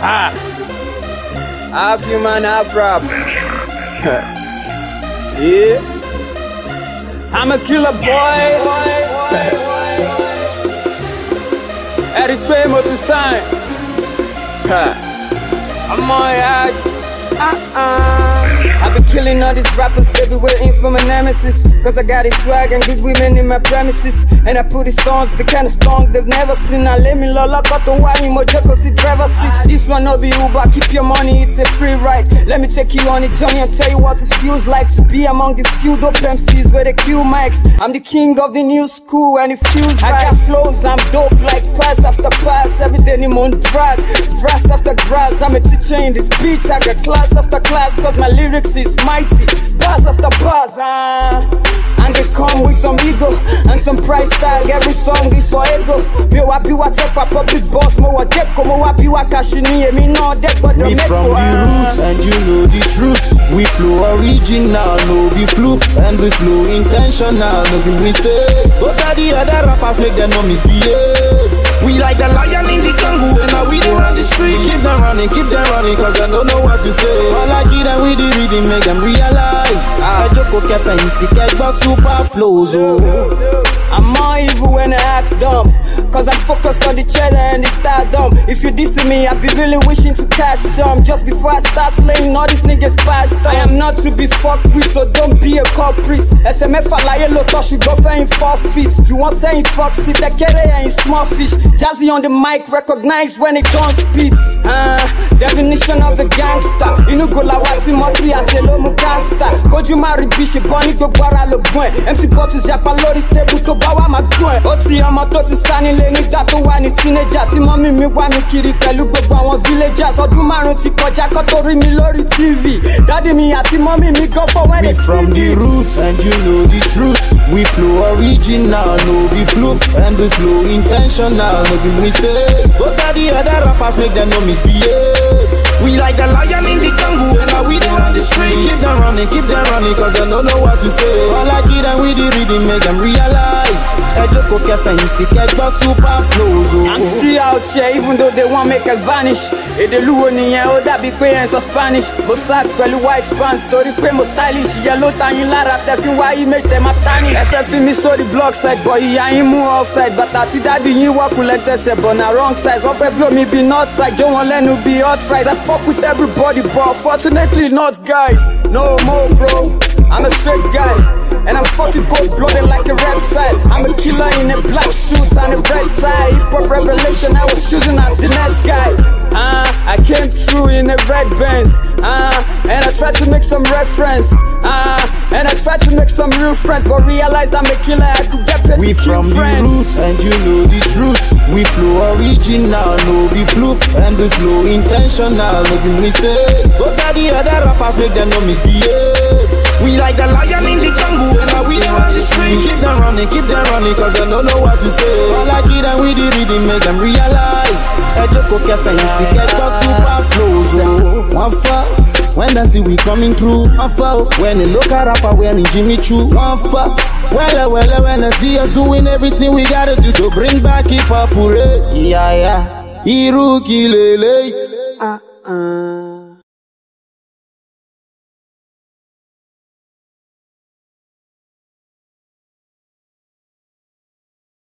Half human, half rap. Yeah. I'm a killer boy. Eric Paymo to sign. I'm on I've been killing all these rappers, they be waiting for my nemesis. Cause I got this swag and good women in my premises. And I put these songs, the kind of song they've never seen. Now let me lock out the wine, Mojoko see driver seats. This one no be Uber, keep your money, it's a free ride. Let me take you on a journey and tell you what it feels like to be among the few dope MCs where they kill mics. I'm the king of the new school and it feels right. I got flows, I'm dope like pass after pass. Every day I'm on drag, grass after grass. I'm a teacher in this beach, I got class after class. Cause my lyrics is mighty, bars after bars, and they come with some ego and some price tag. Every song is for ego. Me wapi wa take a public boss, mo wa deko, mo wapi wa kashini. Me no deck but the we from the roots and you know the truth. We flow original, no be fluke, and we flow intentional, no be mistake. But the other rappers make them no misbehave. We like the lion in the jungle, and now we dey run the street. Keep them running, cause I don't know what to say. All I get them with the rhythm, make them realize. I joko kefe inti kegba super flows, oh. I'm more evil when I act dumb, cause I'm focused on the cheddar and the stardom. If you diss me, I be really wishing to cash some. Just before I start slaying all these niggas past time. I am not to be fucked with, so don't be a culprit. SMF alaye lotos, you go for in 4 feet. You want saying fuck sit, I get it ain't small fish. Jazzy on the mic, recognize when it don't spit. Definition of a gangster. Inu go la wati moti aselo mu gangster. Koju mari bishi boni go bara lo gwen. Empty bottles yapa lori table to bawa ma gwen. Oti ọmọ tó ti sani lé nígbà tó wà ní teenager. Tí mọ́mí mi wá mi kiri pẹ̀lú gbogbo àwọn villagers. Ọdún márùn ti kọjá kó tó rí mi lórí TV. Daddy mi àti mọ́mí mi go for when they see from the roots and you know the truth. We flow original, no be fluke, and we flow intentional, no be mistake. But the other rappers make them no misbehave. We like the lion in the jungle, and now we dey run the street. Keep them running, cause I don't know what to say. All I get them with the rhythm, make them realize. Ejoko kefe inti kegba super flows, oh. I'm still out here, even though they want make us vanish. Èdè luwo nìyẹn, ó dàbí pé ẹ̀ ń sọ Spanish. Mo sack pẹ̀lú white pants, torí pé mo stylish. Yellow tayin lára, tẹ̀fín wáyé make them a tarnish. Ẹ fẹ́ fi mi sórí block side, but ìyá yín mú offside. Bàtà tí dádì yín wọ̀ kulẹ̀ tẹ̀sẹ̀ bọ̀ na wrong size. Wọ́n fẹ́ blow mi bí north side, jó wọn lẹ́nu bí hot fries. I fuck with everybody, but fortunately not guys. No more bro, I'm a straight guy. And I'm fucking cold-blooded like a reptile. I'm a killer in a black suit and a red tie. Hip-hop revelation, I was choosing as the next guy. I came through in a red Benz. And I tried to make some reference. And I tried to make some real friends, but realized I'm a killer, I could get paid we to kill from friends. The roots and you know the truth. We flow original, no be fluke, and we flow intentional, no be mistake. But the other rappers make them no misbehave. We like the lion in the jungle, and now we dey run the street. Keep them running, cause I don't know what to say. All I get them with the rhythm, make them realize. Ejoko kefe inti kegba super flows, oh. One fall, when they see we coming through. One fall, when the local rapper wearing Jimmy Choo. One fall, well, when they see us doing everything we gotta do to bring back hip-hop, hooray. Yeah, Iru kilele.